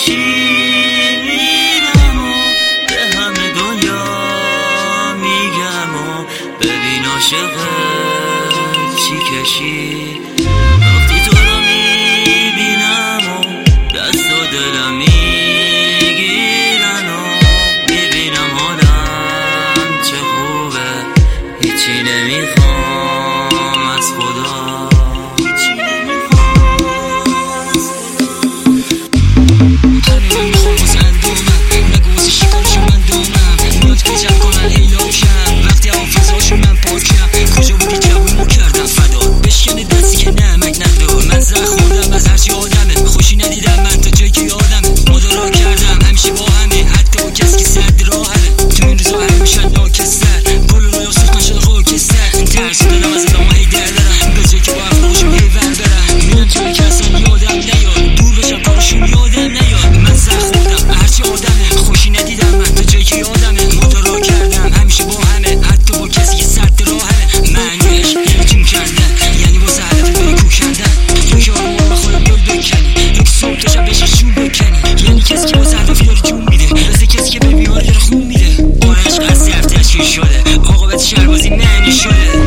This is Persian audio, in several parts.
چی میرم و به همه دنیا میگم و ببین عاشقت چی کشید. وقتی تو رو میبینم و دست و دلم میگیرن و میبینم حالم چه خوبه، هیچی نمیخوام از خدا. شربازی معنی شده.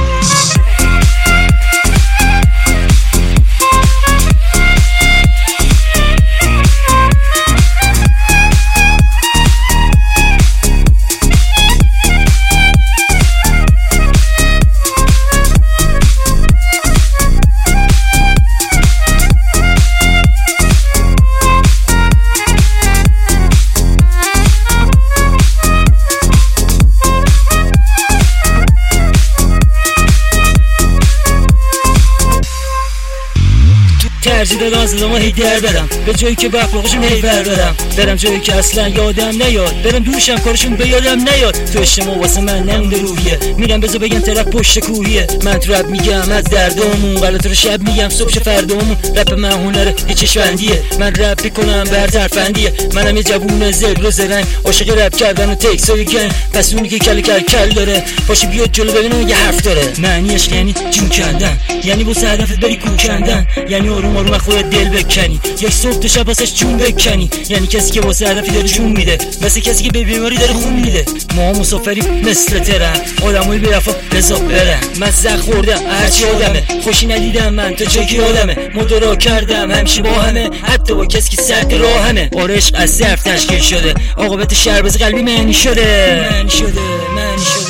ترجیح دادم از آدم هی در برم به جایی که بخلاقشون هی برم جایی که اصلا یادم نیاد، برم دوشم کارشون به یادم نیاد. تو اجتماع واسه من نمونده روحیه، میرم بذار بگم طرف پشت کوهیه. من تو رپ میگم از دردامون، غلط رو شب میگم صبح فردامون. رپ من هنره یه چشمندیه، من رپ میکنم بر ترفندیه. منم یه جوون زبر و زرنگ عاشق رپ کردن و تکسای گنگ. پس اونی که کل داره باشه بیاد جلو ببینم یه حرف داره. معنیش یعنی جون کندن، یعنی واسه هدفت بری کوه کندن، یعنی آروم آروم خودت دل بکنی، یک صبح تا شب واسش جون بکنی. یعنی کسی که واسه هدفی داره جون میده، مثل کسی که به بیماری داره خون میده. ما مسافریم مثل ترن، آدمایی به وفا بزا برن. من زخ خوردم هرچی آدمه، خوشی ندیدم من تا جایی که آدمه. مدارا کردم همیشه با همه، حتی با کسی که سرد راهمه. عشق از ضعف تشکیل شده، عاقبت شربز قلبی معنی شده.